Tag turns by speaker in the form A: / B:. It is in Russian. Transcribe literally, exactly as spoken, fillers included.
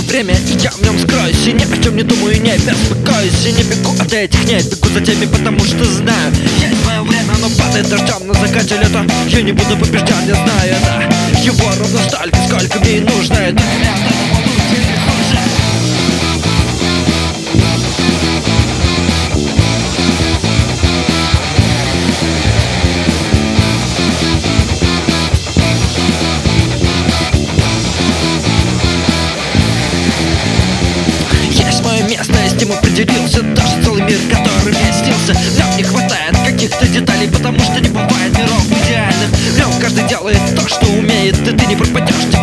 A: время, и я в нем скроюсь. И ни о чем не думаю, не беспокоюсь. И не бегу от этих, не бегу за теми, потому что знаю, есть мое время, оно падает дождем на закате лета. Я не буду побежден, я знаю это. Его ровно столько, сколько мне и нужно. Это меня от этого лучше или хуже. Место, я с ним определился. Даже целый мир, который мне снился. В нем не хватает каких-то деталей, потому что не бывает миров идеальных. В нем каждый делает то, что умеет, и ты не пропадешь.